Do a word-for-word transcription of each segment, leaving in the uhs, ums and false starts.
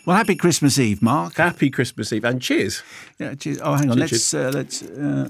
Well, happy Christmas Eve, Mark. Happy Christmas Eve and cheers. Yeah, cheers. Oh, hang on. Cheers, let's uh, let's. Uh,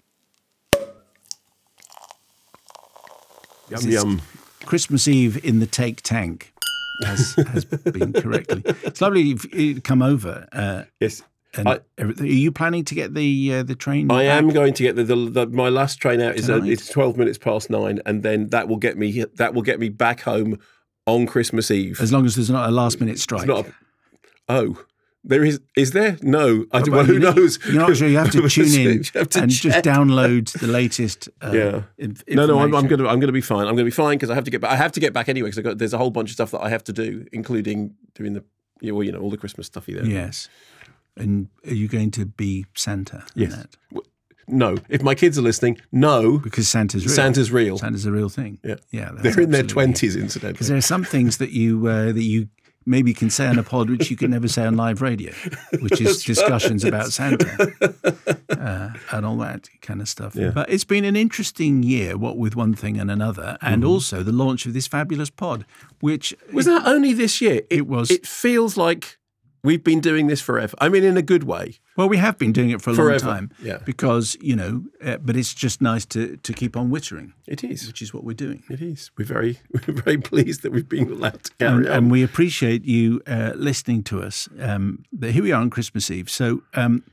Yum yum. Christmas Eve in the Take Tank has, has been correctly. It's lovely you've, you've come over. Uh, Yes. and I- everything. Are you planning to get the uh, the train? I back? am going to get the, the, the my last train out is uh, Tonight? it's twelve minutes past nine, and then that will get me that will get me back home on Christmas Eve. As long as there's not a last minute strike. It's not. A, oh, there is. Is there? No. I don't. Well, Well, who you need- knows? You're not sure. You have to tune in You have to and just check. download the latest. Uh, Yeah. inf- No, no, I'm, I'm information. going to I'm going to be fine. I'm going to be fine because I have to get back. I have to get back anyway because there's a whole bunch of stuff that I have to do, including doing the yeah, well, you know, all the Christmas stuffy there. Yes. And are you going to be Santa? in Yes. that? W- No. If my kids are listening, no. Because Santa's real. Santa's real. Santa's a real thing. Yeah. Yeah. that's They're in their absolutely- twenties, Because incidentally. there are some things that you uh, that you maybe can say on a pod which you can never say on live radio, which is discussions about Santa uh, and all that kind of stuff. Yeah. But it's been an interesting year, what with one thing and another, and Mm-hmm. also the launch of this fabulous pod, which Was that only this year? It, It was. It feels like we've been doing this forever. I mean, in a good way. well, we have been doing it for a Forever, long time, yeah. because you know, uh, but it's just nice to to keep on wittering, It is. which is what we're doing. It is. We're very, we're very pleased that we've been allowed to carry And, on. and we appreciate you uh, listening to us. Um, but here we are on Christmas Eve. So um,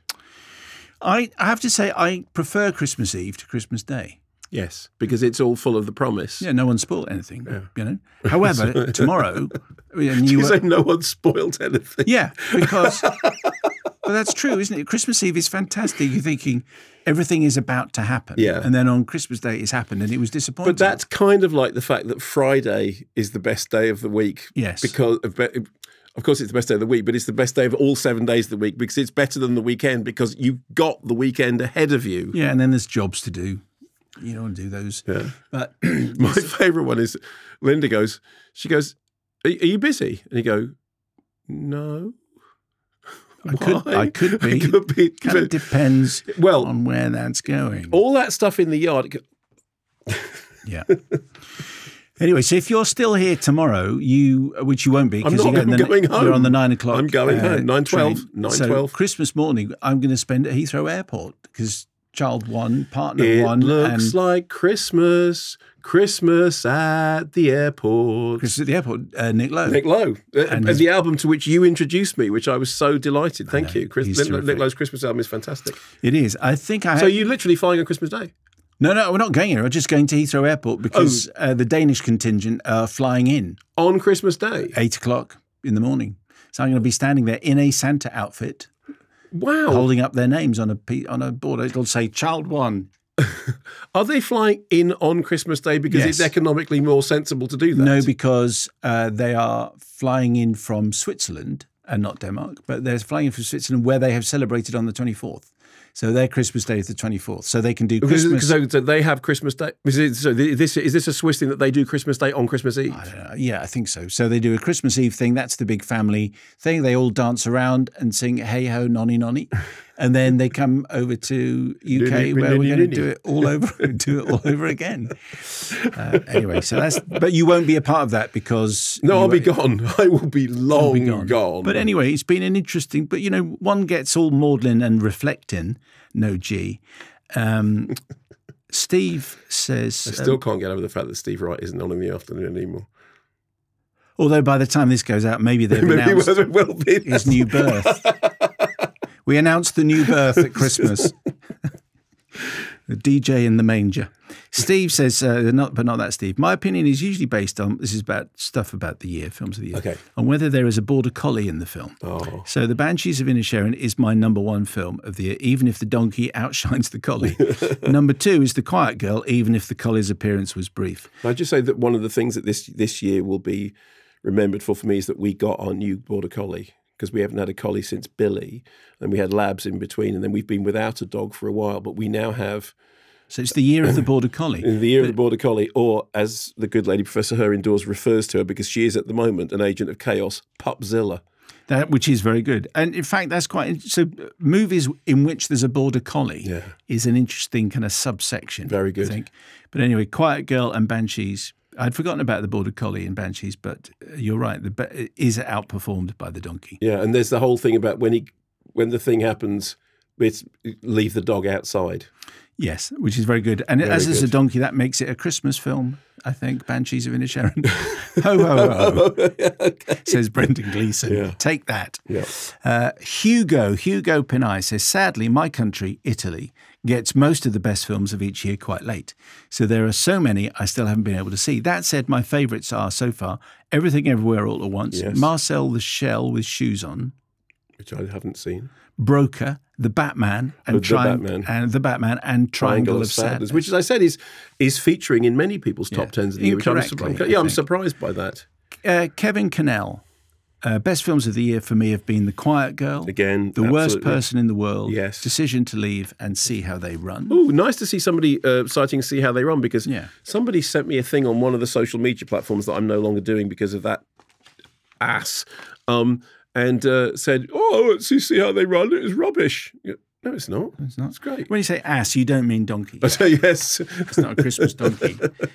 I, I have to say I prefer Christmas Eve to Christmas Day. yes, because it's all full of the promise. Yeah, no one spoiled anything, you know. However, tomorrow, and you You were, say no one spoiled anything. yeah, because but that's true, isn't it? Christmas Eve is fantastic. You're thinking everything is about to happen, Yeah. and then on Christmas Day it's happened, and it was disappointing. But that's kind of like the fact that Friday is the best day of the week. Yes. Because of, of course it's the best day of the week, but it's the best day of all seven days of the week because it's better than the weekend because you've got the weekend ahead of you. yeah, and then there's jobs to do. You don't want to do those. Yeah. But My favourite one is Linda goes, she goes, are, are you busy? And you go, no. I could, Why? I could be. It could be. Kind of depends Well, on where that's going. all that stuff in the yard. Yeah. Anyway, so if you're still here tomorrow, you which you won't be I'm because not, you're, I'm the, going you're home. on the nine o'clock. I'm going uh, home. nine twelve. train. nine So twelve. Christmas morning, I'm going to spend at Heathrow Airport because child one, partner It one, looks and like Christmas, Christmas at the airport. Chris at the airport, uh, Nick Lowe. Nick Lowe, uh, And and his- the album to which you introduced me, which I was so delighted. Thank know, you, Chris. he's Nick, terrific. Nick Lowe's Christmas album is fantastic. It is. I think I. So had, you're literally flying on Christmas Day? no, no, we're not going here. We're just going to Heathrow Airport because Oh. uh, the Danish contingent are flying in On Christmas Day? eight o'clock in the morning. So I'm going to be standing there in a Santa outfit, Wow. holding up their names on a pe- on a board. It'll say "Child One." Are they flying in on Christmas Day because Yes. it's economically more sensible to do that? No, because uh, they are flying in from Switzerland and not Denmark, but they're flying in from Switzerland where they have celebrated on the twenty-fourth. So their Christmas Day is the twenty-fourth. So they can do Because, Christmas. so, so they have Christmas Day. Is, it, so this, is this a Swiss thing that they do Christmas Day on Christmas Eve? I don't know. Yeah, I think so. So they do a Christmas Eve thing. That's the big family thing. They all dance around and sing "Hey Ho, Nonny Nonny," and then they come over to U K Nonny, where nonny, we're going to nonny. do it all over, do it all over again. Uh, anyway, so that's. But you won't be a part of that because No, you- I'll be gone. I will be long be gone. gone. But anyway, it's been an interesting. But you know, one gets all maudlin and reflecting. No G. Um, Steve says. I still can't get over the fact that Steve Wright isn't on in the afternoon anymore. Although by the time this goes out, maybe they've Maybe announced it will be. his new birth. We announced the new birth at Christmas. The D J in the manger. Steve says, uh, not, but not that Steve. My opinion is usually based on, this is about stuff about the year, films of the year, Okay. on whether there is a border collie in the film. Oh. So The Banshees of Inisherin is my number one film of the year, even if the donkey outshines the collie. Number two is The Quiet Girl, even if the collie's appearance was brief. I just say that one of the things that this this year will be remembered for for me is that we got our new border collie because we haven't had a collie since Billy, and we had Labs in between, and then we've been without a dog for a while, but we now have So it's the year of the border collie. in the year of the border collie, or as the good lady Professor Her indoors refers to her, because she is at the moment an agent of chaos, Pupzilla. That, which is very good. And in fact, that's quite so. Movies in which there's a border collie Yeah. is an interesting kind of subsection. Very good. I think. But anyway, Quiet Girl and Banshees I'd forgotten about the Border Collie in Banshees, but you're right. The it is outperformed by the donkey. Yeah, and there's the whole thing about when he when the thing happens, it's leave the dog outside. Yes, which is very good. And Very as it's a good. donkey, that makes it a Christmas film, I think, Banshees of Inisherin. Ho, ho, ho, Okay. says Brendan Gleeson. Yeah. Take that. Yeah. Uh, Hugo, Hugo Pinay says, sadly, my country, Italy, gets most of the best films of each year quite late. So there are so many I still haven't been able to see. That said, my favourites are, so far, Everything Everywhere All at Once, Yes. Marcel the Shell with Shoes On, Which I haven't seen. Broker, The Batman, and, Oh, The Tri- Batman. and The Batman and Triangle, of Sadness. which, as I said, is is featuring in many people's top Yeah. tens of the year. Which I'm, Incorrectly, surprised. I yeah, I'm think. surprised by that. Uh, Kevin Cannell. Uh, best films of the year for me have been The Quiet Girl, Again, The Worst absolutely. Person in the World, Yes. Decision to Leave, and See How They Run. Oh, nice to see somebody uh, citing See How They Run, because Yeah. somebody sent me a thing on one of the social media platforms that I'm no longer doing because of that ass, um, and uh, said, "Oh, let's see, see How They Run. It was rubbish." Yeah, no, it's not. It's not. It's great. When you say ass, you don't mean donkey. I say yes. It's not a Christmas donkey.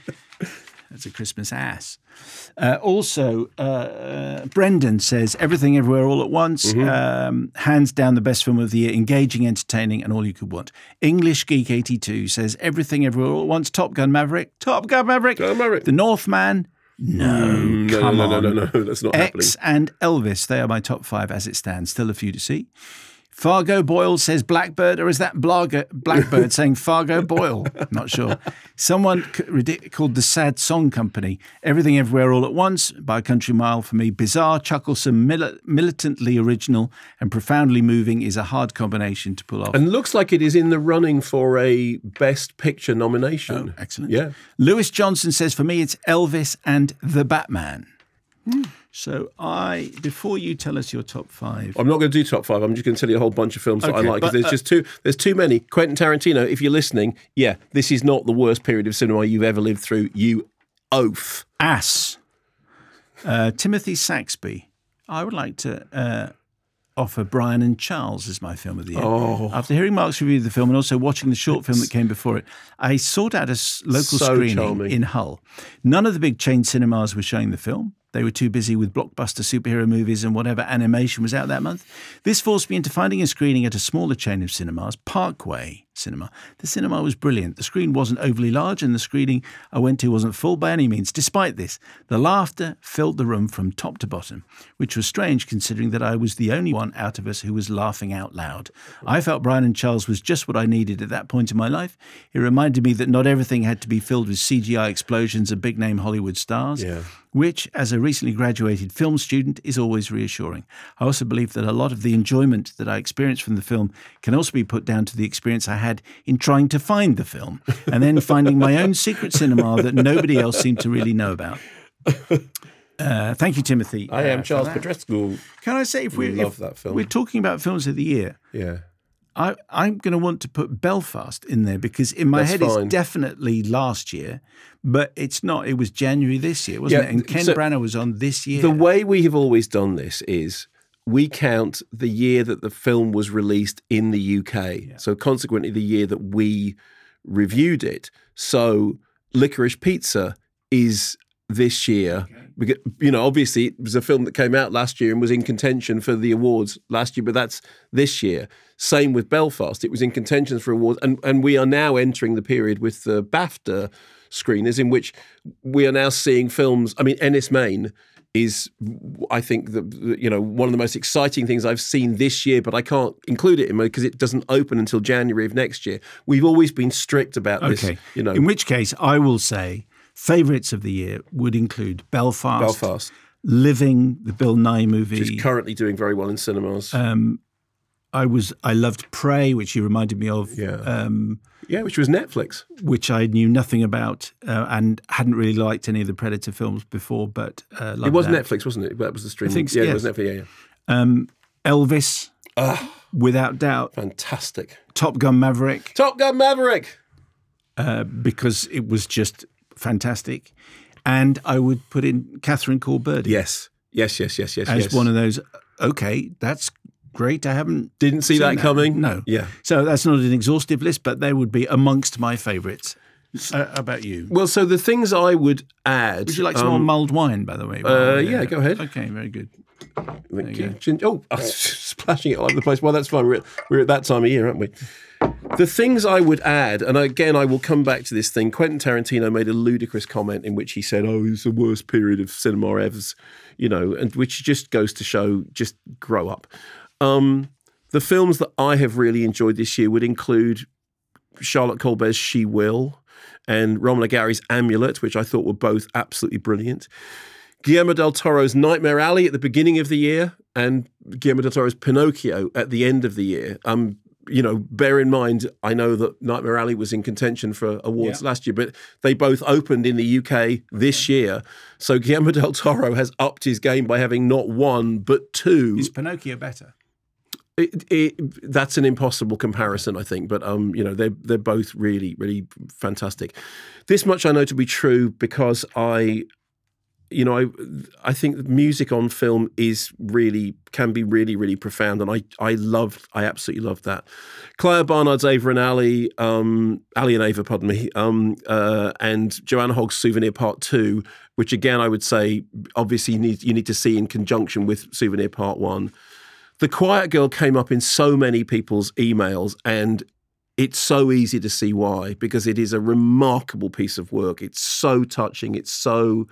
It's a Christmas ass. Uh, also, uh, Brendan says, Everything Everywhere All at Once, Mm-hmm. um, hands down the best film of the year, engaging, entertaining, and all you could want. English Geek eighty-two says, Everything Everywhere All at Once, Top Gun Maverick, Top Gun Maverick, Top Gun Maverick. The Northman, no, No, come no, no, on. no, no, no, that's not X and Elvis, they are my top five as it stands. Still a few to see. Fargo Boyle says Blackbird, or is that Blaga, Blackbird saying Fargo Boyle? Not sure. Someone c- ridic- called The Sad Song Company. Everything Everywhere All at Once, by a country mile for me. Bizarre, chucklesome, mili- militantly original, and profoundly moving is a hard combination to pull off. And looks like it is in the running for a Best Picture nomination. Oh, excellent. Yeah. Lewis Johnson says, for me, it's Elvis and The Batman. So I, before you tell us your top five, I'm not going to do top five. I'm just going to tell you a whole bunch of films that I Okay, like, because but, there's uh, just too there's too many. Quentin Tarantino, if you're listening, yeah, this is not the worst period of cinema you've ever lived through. You oaf. Ass. Uh, Timothy Saxby. I would like to uh, offer Brian and Charles as my film of the year. Oh. After hearing Mark's review of the film and also watching the short film that came before it, I sought out a s- local So screening charming. in Hull. None of the big chain cinemas were showing the film. They were too busy with blockbuster superhero movies and whatever animation was out that month. This forced me into finding a screening at a smaller chain of cinemas, Parkway Cinema. The cinema was brilliant. The screen wasn't overly large and the screening I went to wasn't full by any means. Despite this, the laughter filled the room from top to bottom, which was strange considering that I was the only one out of us who was laughing out loud. I felt Brian and Charles was just what I needed at that point in my life. It reminded me that not everything had to be filled with C G I explosions and big-name Hollywood stars. Yeah. Which, as a recently graduated film student, is always reassuring. I also believe that a lot of the enjoyment that I experienced from the film can also be put down to the experience I had in trying to find the film and then finding my own secret cinema that nobody else seemed to really know about. Uh, thank you, Timothy. I am uh, for Charles that. Petrescu. Can I say, if we Love if that film. we're talking about films of the year, Yeah. I, I'm going to want to put Belfast in there because in my That's head fine. it's definitely last year, but it's not. It was January this year, wasn't Yeah, it? And Ken so Branagh was on this year. The way we have always done this is we count the year that the film was released in the U K. So consequently, the year that we reviewed it. So Licorice Pizza is this year. Because, you know, obviously it was a film that came out last year and was in contention for the awards last year, but that's this year. Same with Belfast. It was in contention for awards. And, and we are now entering the period with the BAFTA screeners in which we are now seeing films. I mean, Ennis Main is, I think, the, the you know one of the most exciting things I've seen this year, but I can't include it in my, because it doesn't open until January of next year. We've always been strict about this. Okay. You know, In which case, I will say favourites of the year would include Belfast, Belfast, Living, the Bill Nye movie. which is currently doing very well in cinemas. um, I was I loved Prey, which you reminded me of. Yeah. Um, yeah, which was Netflix. which I knew nothing about uh, and hadn't really liked any of the Predator films before, but uh, loved It was that. Netflix, wasn't it? That was the streaming. think so, yeah, yes. it was Netflix. Yeah, yeah. Um, Elvis, Ah, without doubt. fantastic. Top Gun Maverick, Top Gun Maverick. uh, because it was just fantastic. And I would put in Catherine Called Birdie Yes, yes, yes, yes, yes. as yes. one of those, okay, that's great. I haven't Didn't see seen that coming. No. Yeah. So that's not an exhaustive list, but they would be amongst my favourites. Uh, about you. Well, so the things I would add. Would you like some um, more mulled wine, by the way? Uh, yeah, go ahead. Okay, very good. Thank you. Gin- Oh, I was splashing it all over the place. Well, that's fine. We're at, we're at that time of year, aren't we? The things I would add, and again, I will come back to this thing. Quentin Tarantino made a ludicrous comment in which he said, "Oh, it's the worst period of cinema ever," you know, and which just goes to show, just grow up. Um, the films that I have really enjoyed this year would include Charlotte Colbert's She Will and Roman Gary's Amulet, which I thought were both absolutely brilliant. Guillermo del Toro's Nightmare Alley at the beginning of the year and Guillermo del Toro's Pinocchio at the end of the year. Um, you know, bear in mind, I know that Nightmare Alley was in contention for awards yeah. last year, but they both opened in the U K this year. So Guillermo del Toro has upped his game by having not one, but two. Is Pinocchio better? It, it, that's an impossible comparison, I think, but um, you know, they're they're both really, really fantastic. This much I know to be true because I, you know, I I think music on film is really can be really, really profound, and I I loved, I absolutely loved that. Clive Barnard's Ava and Ali, um, Ali and Ava, pardon me, um, uh, and Joanna Hogg's Souvenir Part Two, which again I would say obviously you need you need to see in conjunction with Souvenir Part One. The Quiet Girl came up in so many people's emails, and it's so easy to see why, because it is a remarkable piece of work. It's so touching. It's so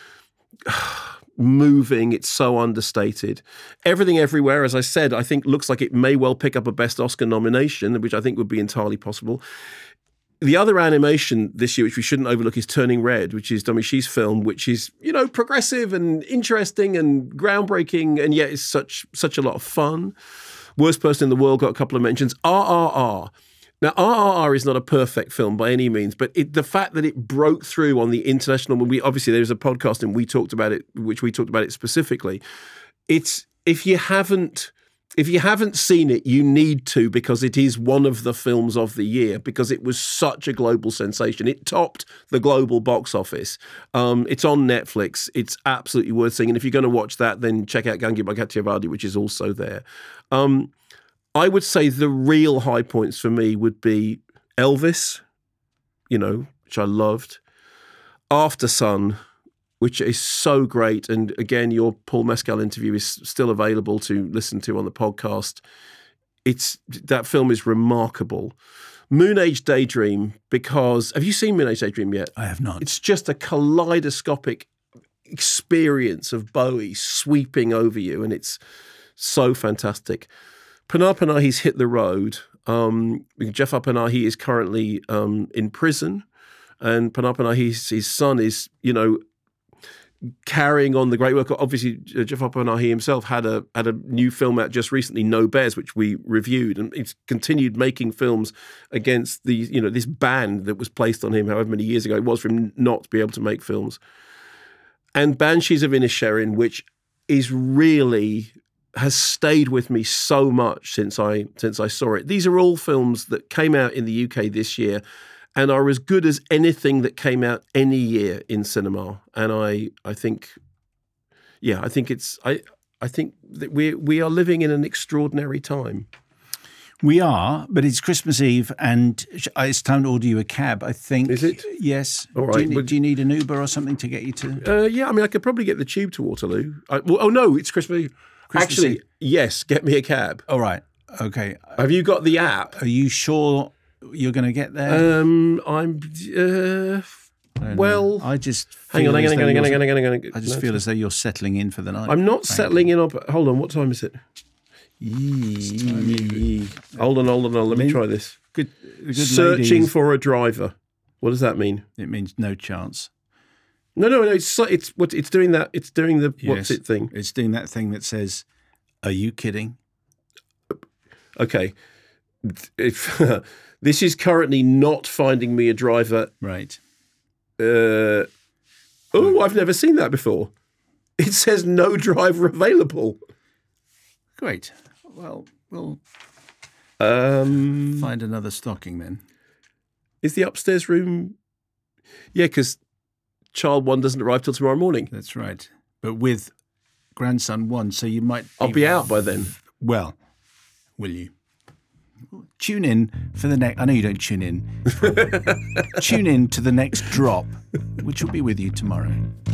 moving. It's so understated. Everything Everywhere, as I said, I think looks like it may well pick up a Best Oscar nomination, which I think would be entirely possible. The other animation this year, which we shouldn't overlook, is Turning Red, which is Domichi's film, which is, you know, progressive and interesting and groundbreaking, and yet is such such a lot of fun. Worst Person in the World got a couple of mentions. R R R. Now, R R R is not a perfect film by any means, but it, the fact that it broke through on the international, when we obviously there was a podcast and we talked about it, which we talked about it specifically. It's if you haven't. If you haven't seen it, you need to, because it is one of the films of the year, because it was such a global sensation. It topped the global box office. Um, it's on Netflix. It's absolutely worth seeing. And if you're going to watch that, then check out Gangi by Katya Vardi, which is also there. Um, I would say the real high points for me would be Elvis, you know, which I loved. After Sun, which is so great. And again, your Paul Mescal interview is still available to listen to on the podcast. It's that film is remarkable. Moon Age Daydream, because have you seen Moon Age Daydream yet? I have not. It's just a kaleidoscopic experience of Bowie sweeping over you, and it's so fantastic. Pinar Panahi's Hit the Road. Um, Jafar Panahi is currently um, in prison, and Pinar Panahi's his son is, you know, carrying on the great work. Obviously, Jafar Panahi himself had a had a new film out just recently, No Bears, which we reviewed, and he's continued making films against the you know this ban that was placed on him however many years ago it was for him not to be able to make films. And Banshees of Inisherin, which is really has stayed with me so much since I since I saw it. These are all films that came out in the U K this year and are as good as anything that came out any year in cinema. And I, I think, yeah, I think it's, I, I think that we we are living in an extraordinary time. We are, but it's Christmas Eve, and it's time to order you a cab. I think. Is it? Yes. All right. Do you, do you need an Uber or something to get you to? Uh, yeah, I mean, I could probably get the tube to Waterloo. I, well, oh no, it's Christmas Eve. Christmas Actually, Eve. Yes, get me a cab. All right. Okay. Have you got the app? Are you sure you're going to get there? Um, I'm. Uh, I well, know. I just hang on, hang on, hang on, hang on, hang on, hang on, hang on. I just no, feel as though you're settling in for the night. I'm not frankly. settling in. Up. Hold on. What time is it? Yee. Hold on, hold on, hold on. Let me try this. Good. good Searching ladies. for a driver. What does that mean? It means no chance. No, no, no. It's it's what it's doing that. It's doing the Yes. what's it thing. It's doing that thing that says, "Are you kidding?" Okay. If, this is currently not finding me a driver. Right. Uh, oh, I've never seen that before. It says no driver available. Great. Well, we'll Um, find another stocking then. is the upstairs room? Yeah, because child one doesn't arrive till tomorrow morning. That's right. But with grandson one, so you might. I'll be out by then. Well, will you? Tune in for the next. I know you don't tune in. Tune in to the next drop, which will be with you tomorrow.